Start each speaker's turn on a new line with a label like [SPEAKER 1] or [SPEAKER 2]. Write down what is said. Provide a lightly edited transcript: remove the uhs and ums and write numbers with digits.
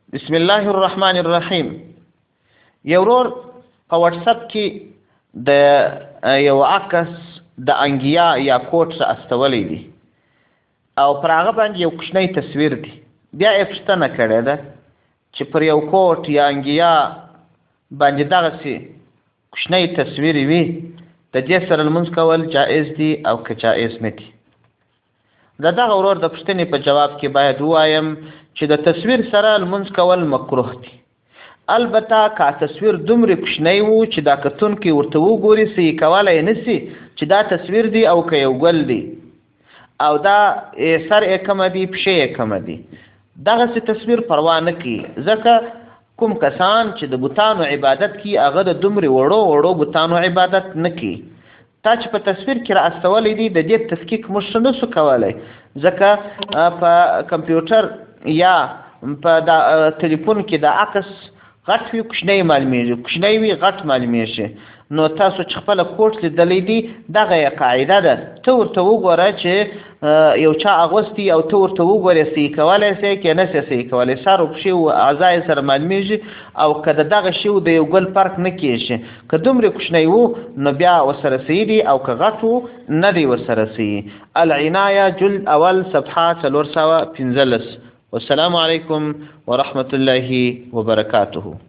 [SPEAKER 1] بسم الله الرحمن الرحیم. یو ورور په واتس اپ کې د یو عکس د انګیا یا کوټ څخه استولی دی او پر هغه باندې یو کوچنی تصویر دی. بیا یې پوښتنه کړې ده چې پر یو کوټ یا انګیا باندې دغسې کوچنی تصویر وي د دې سره لمونځ کول جایز دي او که جایز نه دي. د دغه ورور د پوښتنې په جواب کې باید ووایم چې د تصویر سره لمونځ کول مکروه دي. البته که تصویر دومره کوچنی و چې دا کتونکي ورته وګوري څه یې کولی نه سي چې دا تصویر دی او که یو ګل دی او دا سر یې کمه دي پښې یې کمه دي، دغسې تصویر پروا نه کوي، ځکه کوم کسان چې د بوتانو عبادت کوي هغه د دومرې وړو بوتانو عبادت نه کوي. تا چې په تصویر کې را استولی دی د دې تفکیک موږ ښه نسو کولی، ځکه په کمپیوټر یا په د تلیفون کې د عکس غټ وي کوچنی معلومیږي، کوچنی وي غټ معلومیږي. نو تاسو چې خپله کوټ لیدلی دی دغه یې قاعده ده، ته ورته وګوره چې یو چا اغوستی او ته ورته وګورې څه یې کولی سې که نه سې څه یې کولی، سر او پښې او اعضا یې سره معلومیږي. او که د دغه شي د یو ګل فرق نه کېږي، که دومرې کوچنی و نو بیا ورسره صحیح دي او که غټ و نه دی ورسره صحیح. العنایه جلد اول صفحه 415. والسلام علیکم ورحمة الله وبرکاته.